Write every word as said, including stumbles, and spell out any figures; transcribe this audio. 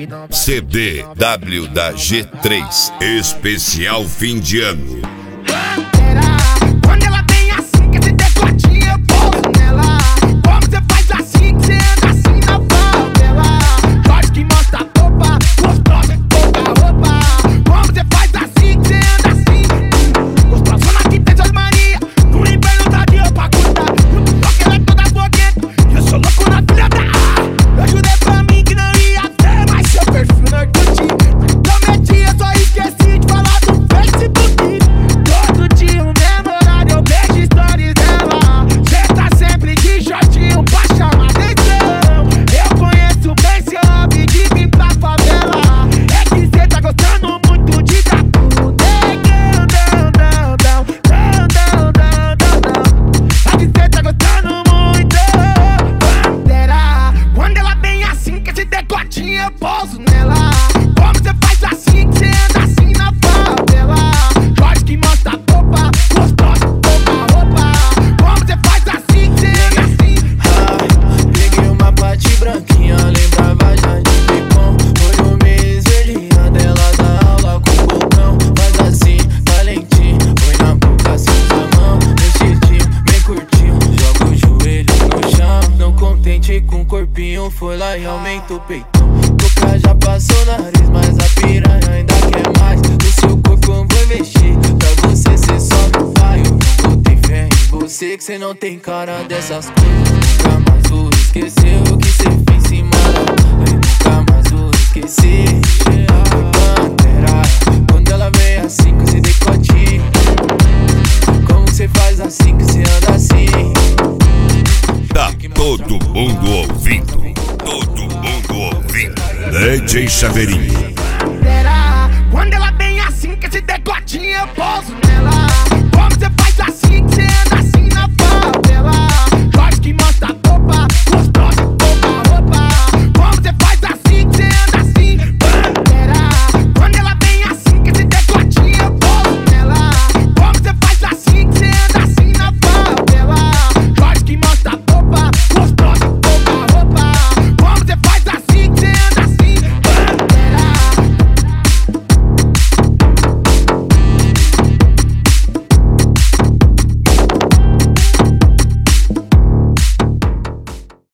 C D W da G três, especial fim de ano. Quando ela vem assim, que esse decotinho eu pouso nela. Como você faz assim, que você anda assim na favela? Jorge que mostra a topa, gostosa, pouca roupa. Como você faz assim, que você anda assim? Gostosona que tem suas manias, no inverno dá dia pra cortar. No TikTok ela é toda fogueta, e eu sou louco na filha da A. Eu ajudei pra mim que não ia ter mais seu perfil no Orkut. Prometi, eu só esqueci de falar do Facebook. Todo dia um memorário, eu vejo stories dela. Cê tá sempre de shortinho pra chamar atenção. Eu conheço bem seu hobby de vir pra favela. É que cê tá gostando muito de dar tudo. Não, não, não, não, não, não, não, não. É que cê tá gostando muito. Pantera, quando ela vem assim, que esse decotinho eu pouso nela. Como cê faz assim, que cê anda assim na favela? Jorge que mostra a topa, gostosa, pouca roupa. Como cê faz assim, que cê anda assim? Ah, peguei uma parte branquinha, lembrava já de picom. Olho meio esverdeado, dela da aula com o bocão. Faz assim, talentinho, põe na boca, cinza a mão. Mexidinho, bem curtinho, joga o joelho no chão. Não contente com o corpinho, foi lá e aumenta o peitão. Boca já passou o nariz, mas a piranha ainda quer mais. No seu corpo eu vou investir, pra você cê só não vai. Eu não botei fé em você, que cê não tem cara dessas coisas. Nunca mais vou esquecer o que cê fez em cima da. Eu nunca mais vou esquecer. Pantera, quando ela vem assim com esse decotinho. Como cê faz assim, que cê anda assim? Tá todo mundo ouvindo, todo mundo ouvindo. D J Chaveirinho.